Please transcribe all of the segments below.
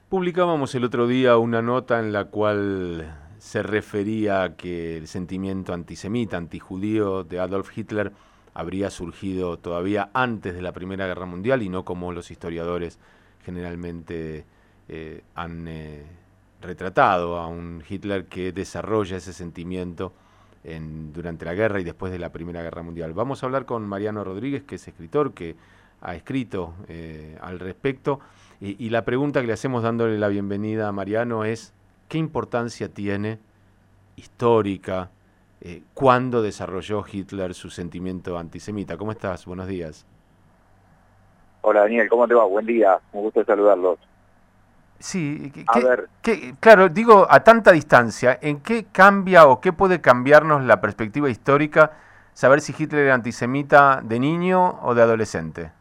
Publicábamos el otro día una nota en la cual se refería a que el sentimiento antisemita, antijudío de Adolf Hitler habría surgido todavía antes de la Primera Guerra Mundial y no como los historiadores generalmente han retratado a un Hitler que desarrolla ese sentimiento durante la guerra y después de la Primera Guerra Mundial. Vamos a hablar con Mariano Rodríguez, que es escritor, que ha escrito al respecto. Y la pregunta que le hacemos dándole la bienvenida a Mariano es, ¿qué importancia tiene histórica cuándo desarrolló Hitler su sentimiento antisemita? ¿Cómo estás? Buenos días. Hola Daniel, ¿cómo te va? Buen día, un gusto saludarlos. Sí, A ver, claro, digo, a tanta distancia, ¿en qué cambia o qué puede cambiarnos la perspectiva histórica saber si Hitler era antisemita de niño o de adolescente?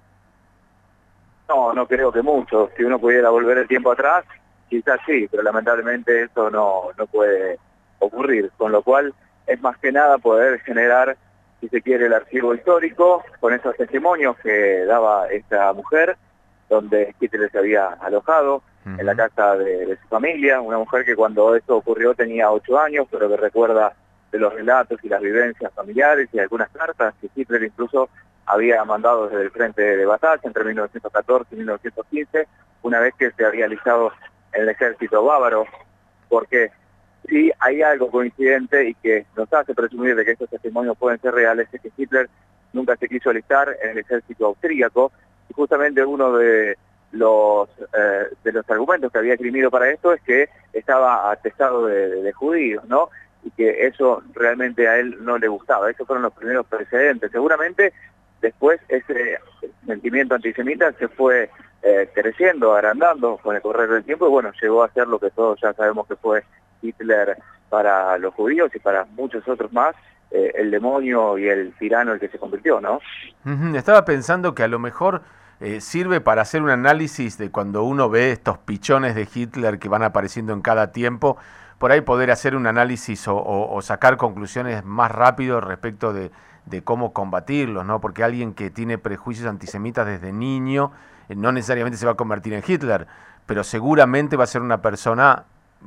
no creo que mucho. Si uno pudiera volver el tiempo atrás, quizás sí, pero lamentablemente eso no puede ocurrir. Con lo cual es más que nada poder generar, si se quiere, el archivo histórico con esos testimonios que daba esta mujer, donde Hitler se había alojado en la casa de su familia, una mujer que cuando esto ocurrió tenía 8 años, pero que recuerda de los relatos y las vivencias familiares y algunas cartas que Hitler incluso había mandado desde el frente de batalla entre 1914 y 1915, una vez que se había alistado en el ejército bávaro, porque sí hay algo coincidente y que nos hace presumir de que estos testimonios pueden ser reales, es que Hitler nunca se quiso alistar en el ejército austríaco, y justamente uno de los argumentos que había esgrimido para esto es que estaba atestado de judíos, ¿no? Y que eso realmente a él no le gustaba. Esos fueron los primeros precedentes. Seguramente después ese sentimiento antisemita se fue creciendo, agrandando con el correr del tiempo y bueno, llegó a ser lo que todos ya sabemos que fue Hitler para los judíos y para muchos otros más, el demonio y el tirano el que se convirtió, ¿no? Estaba pensando que a lo mejor sirve para hacer un análisis de cuando uno ve estos pichones de Hitler que van apareciendo en cada tiempo, por ahí poder hacer un análisis o sacar conclusiones más rápido respecto de cómo combatirlos, ¿no? Porque alguien que tiene prejuicios antisemitas desde niño no necesariamente se va a convertir en Hitler, pero seguramente va a ser una persona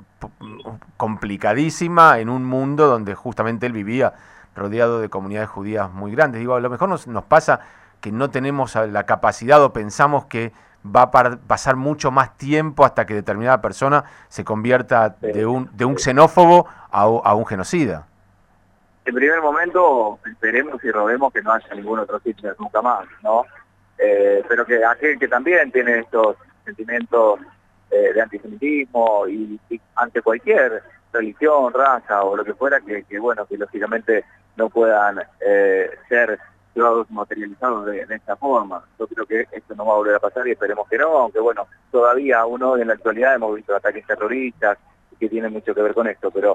complicadísima en un mundo donde justamente él vivía rodeado de comunidades judías muy grandes. Digo, a lo mejor nos pasa que no tenemos la capacidad o pensamos que va a pasar mucho más tiempo hasta que determinada persona se convierta de un xenófobo a un genocida. En primer momento esperemos y roguemos que no haya ningún otro Hitler nunca más, ¿no? Pero que aquel que también tiene estos sentimientos de antisemitismo y ante cualquier religión, raza o lo que fuera, que bueno, que lógicamente no puedan ser llevados materializados de esta forma. Yo creo que esto no va a volver a pasar y esperemos que no, aunque bueno, todavía aún hoy en la actualidad hemos visto ataques terroristas que tienen mucho que ver con esto, pero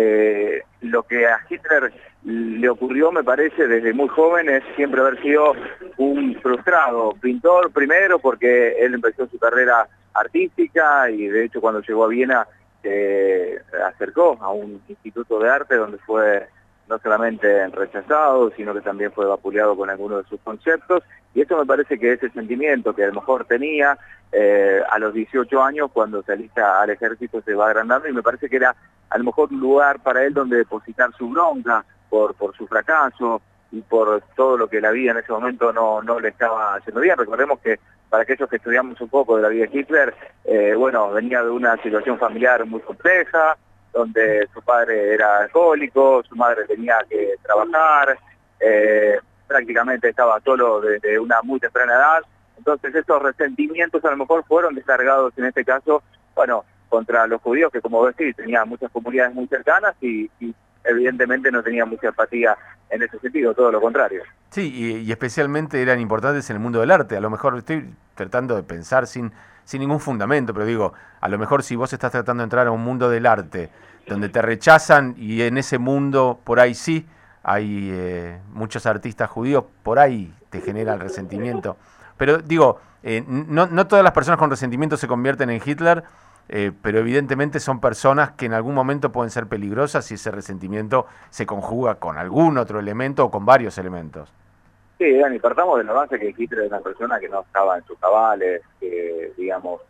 lo que a Hitler le ocurrió, me parece, desde muy joven es siempre haber sido un frustrado pintor, primero porque él empezó su carrera artística y de hecho cuando llegó a Viena se acercó a un instituto de arte donde fue no solamente rechazado, sino que también fue vapuleado con algunos de sus conceptos, y eso me parece que ese sentimiento que a lo mejor tenía a los 18 años cuando se alista al ejército se va agrandando, y me parece que era a lo mejor un lugar para él donde depositar su bronca por su fracaso y por todo lo que la vida en ese momento no le estaba haciendo bien. Recordemos que para aquellos que estudiamos un poco de la vida de Hitler, bueno, venía de una situación familiar muy compleja, donde su padre era alcohólico, su madre tenía que trabajar, prácticamente estaba solo desde una muy temprana edad. Entonces esos resentimientos a lo mejor fueron descargados en este caso, bueno, contra los judíos, que como decís, tenía muchas comunidades muy cercanas y evidentemente no tenía mucha empatía en ese sentido, todo lo contrario. Sí, y especialmente eran importantes en el mundo del arte. A lo mejor estoy tratando de pensar sin ningún fundamento, pero digo, a lo mejor si vos estás tratando de entrar a un mundo del arte donde te rechazan y en ese mundo por ahí sí hay muchos artistas judíos, por ahí te genera el resentimiento. Pero digo, no todas las personas con resentimiento se convierten en Hitler, pero evidentemente son personas que en algún momento pueden ser peligrosas si ese resentimiento se conjuga con algún otro elemento o con varios elementos. Sí, Dani, partamos de la base que Hitler es una persona que no estaba en sus cabales, que, digamos,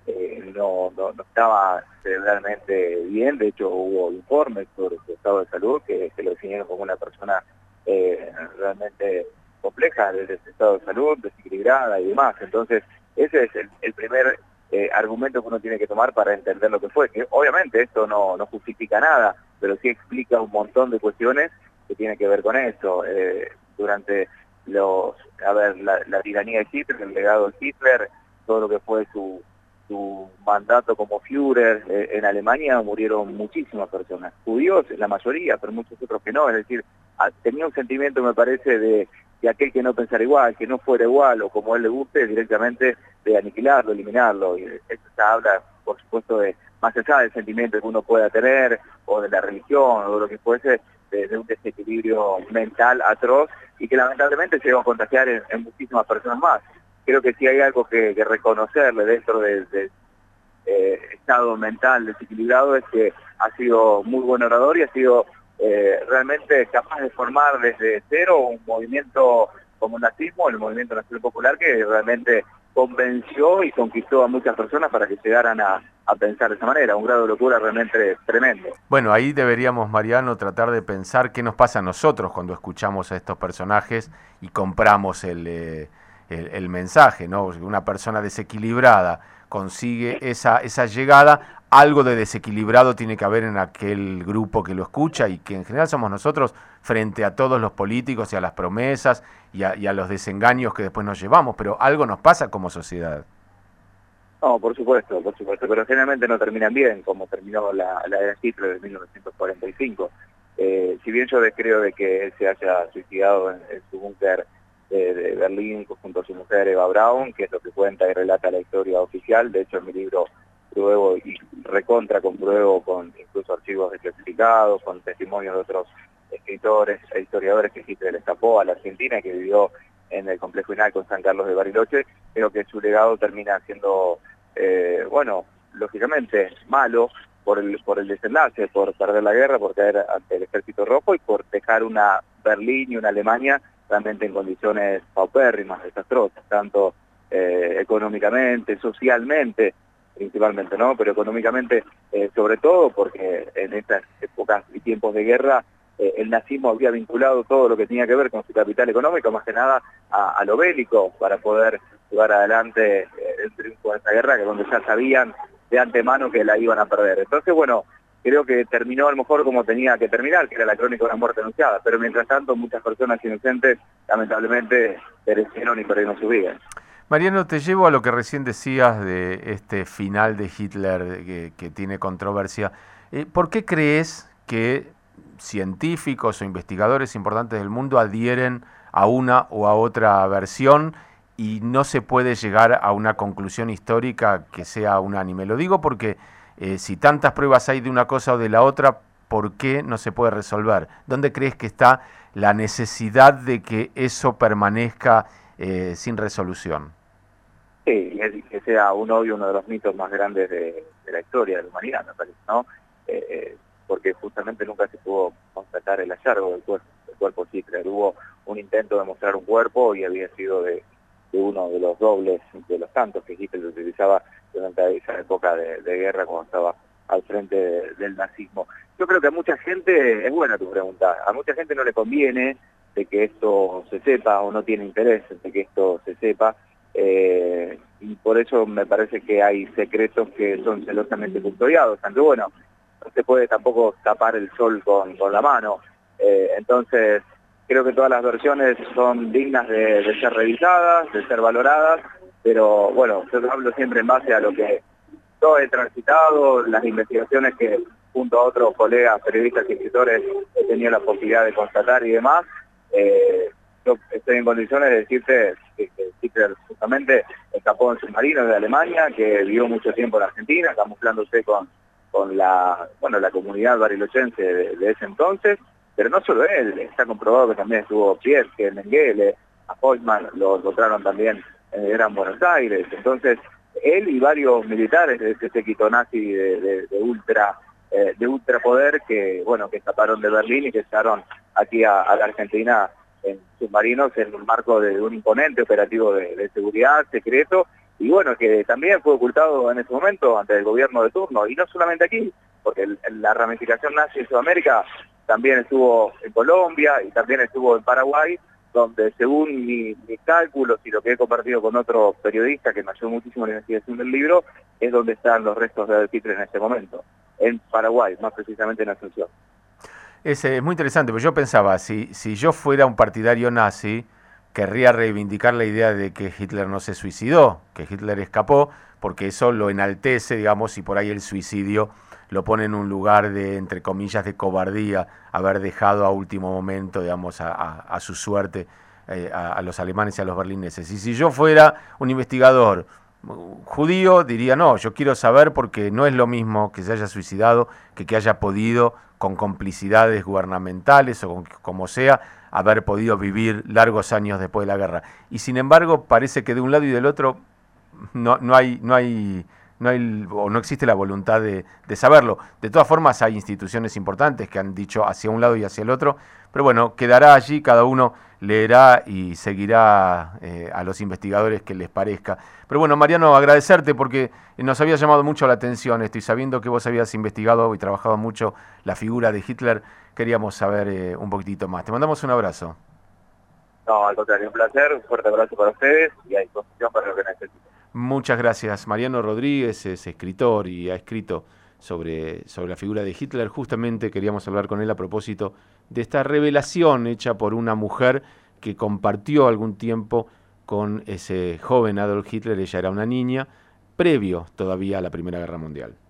no estaba realmente bien. De hecho hubo informes sobre su estado de salud que lo definieron como una persona realmente compleja desde su estado de salud, desequilibrada y demás. Entonces ese es el primer argumento que uno tiene que tomar para entender lo que fue, que obviamente esto no justifica nada, pero sí explica un montón de cuestiones que tienen que ver con eso. Durante la tiranía de Hitler, el legado de Hitler, todo lo que fue su mandato como Führer en Alemania, murieron muchísimas personas, judíos la mayoría, pero muchos otros que no. Es decir, tenía un sentimiento, me parece, de aquel que no pensara igual, que no fuera igual o como a él le guste, directamente de aniquilarlo, eliminarlo. Y esto se habla, por supuesto, de más allá del sentimiento que uno pueda tener, o de la religión, o de lo que fuese, de un desequilibrio mental atroz, y que lamentablemente se va a contagiar en muchísimas personas más. Creo que sí hay algo que reconocerle dentro del estado mental desequilibrado, es que ha sido muy buen orador y ha sido realmente capaz de formar desde cero un movimiento como el nazismo, el movimiento nacional popular, que realmente convenció y conquistó a muchas personas para que llegaran a pensar de esa manera. Un grado de locura realmente tremendo. Bueno, ahí deberíamos, Mariano, tratar de pensar qué nos pasa a nosotros cuando escuchamos a estos personajes y compramos el mensaje, ¿no? Una persona desequilibrada consigue esa llegada, algo de desequilibrado tiene que haber en aquel grupo que lo escucha, y que en general somos nosotros frente a todos los políticos y a las promesas y a los desengaños que después nos llevamos, pero algo nos pasa como sociedad. No, por supuesto, pero generalmente no terminan bien, como terminó la era Hitler de 1945. Si bien yo descreo de que él se haya suicidado en su búnker de Berlín junto a su mujer Eva Braun, que es lo que cuenta y relata la historia oficial. De hecho, en mi libro pruebo y recontra compruebo con incluso archivos desclasificados, con testimonios de otros escritores e historiadores que Hitler escapó a la Argentina, que vivió en el complejo INAL con San Carlos de Bariloche. Creo que su legado termina siendo, bueno, lógicamente malo por el desenlace, por perder la guerra, por caer ante el Ejército Rojo y por dejar una Berlín y una Alemania realmente en condiciones paupérrimas, desastrosas, tanto económicamente, socialmente, principalmente, ¿no? Pero económicamente, sobre todo, porque en estas épocas y tiempos de guerra, el nazismo había vinculado todo lo que tenía que ver con su capital económico, más que nada a lo bélico, para poder llevar adelante el triunfo de esta guerra, que donde ya sabían de antemano que la iban a perder. Entonces, bueno, creo que terminó a lo mejor como tenía que terminar, que era la crónica de una muerte anunciada, pero mientras tanto muchas personas inocentes lamentablemente perecieron y perdieron su vida. Mariano, te llevo a lo que recién decías de este final de Hitler que tiene controversia. ¿Por qué crees que científicos o investigadores importantes del mundo adhieren a una o a otra versión y no se puede llegar a una conclusión histórica que sea unánime? Lo digo porque si tantas pruebas hay de una cosa o de la otra, ¿por qué no se puede resolver? ¿Dónde crees que está la necesidad de que eso permanezca sin resolución? Sí, que sea uno de los mitos más grandes de la historia de la humanidad, me parece, ¿no? Porque justamente nunca se pudo constatar el hallazgo del cuerpo Hitler. Hubo un intento de mostrar un cuerpo y había sido de uno de los dobles de los tantos que Hitler utilizaba durante esa época de guerra cuando estaba al frente del nazismo. Yo creo que a mucha gente, es buena tu pregunta, a mucha gente no le conviene de que esto se sepa, o no tiene interés de que esto se sepa, y por eso me parece que hay secretos que son celosamente custodiados, aunque bueno, no se puede tampoco tapar el sol con la mano. Entonces creo que todas las versiones son dignas de ser revisadas, de ser valoradas, pero bueno, yo hablo siempre en base a lo que yo he transitado, las investigaciones que junto a otros colegas, periodistas y escritores he tenido la posibilidad de constatar y demás. Yo estoy en condiciones de decirte que Hitler justamente escapó en submarino de Alemania, que vivió mucho tiempo en Argentina, camuflándose con la comunidad barilochense de ese entonces, pero no solo él, está comprobado que también estuvo Pietke, Mengele, a Holzman lo encontraron también en el Gran Buenos Aires. Entonces él y varios militares de ese séquito nazi de ultrapoder que escaparon de Berlín y que llegaron aquí a la Argentina en submarinos en el marco de un imponente operativo de seguridad secreto, y bueno, que también fue ocultado en ese momento ante el gobierno de turno, y no solamente aquí, porque la ramificación nazi en Sudamérica también estuvo en Colombia y también estuvo en Paraguay, donde según mis cálculos y lo que he compartido con otro periodista que me ayudó muchísimo en la investigación del libro, es donde están los restos de Adolf Hitler en este momento, en Paraguay, más precisamente en Asunción. Es muy interesante, pero yo pensaba, si yo fuera un partidario nazi, querría reivindicar la idea de que Hitler no se suicidó, que Hitler escapó, porque eso lo enaltece, digamos, y por ahí el suicidio lo pone en un lugar de, entre comillas, de cobardía, haber dejado a último momento, digamos, a su suerte a los alemanes y a los berlineses. Y si yo fuera un investigador judío, diría, no, yo quiero saber porque no es lo mismo que se haya suicidado que haya podido, con complicidades gubernamentales o como sea, haber podido vivir largos años después de la guerra. Y sin embargo, parece que de un lado y del otro no hay o no existe la voluntad de saberlo. De todas formas, hay instituciones importantes que han dicho hacia un lado y hacia el otro, pero bueno, quedará allí, cada uno leerá y seguirá a los investigadores que les parezca. Pero bueno, Mariano, agradecerte porque nos había llamado mucho la atención esto, y sabiendo que vos habías investigado y trabajado mucho la figura de Hitler, queríamos saber un poquitito más. Te mandamos un abrazo. No, al contrario, un placer, un fuerte abrazo para ustedes y a disposición para lo que necesiten. Muchas gracias. Mariano Rodríguez es escritor y ha escrito sobre la figura de Hitler. Justamente queríamos hablar con él a propósito de esta revelación hecha por una mujer que compartió algún tiempo con ese joven Adolf Hitler. Ella era una niña, previo todavía a la Primera Guerra Mundial.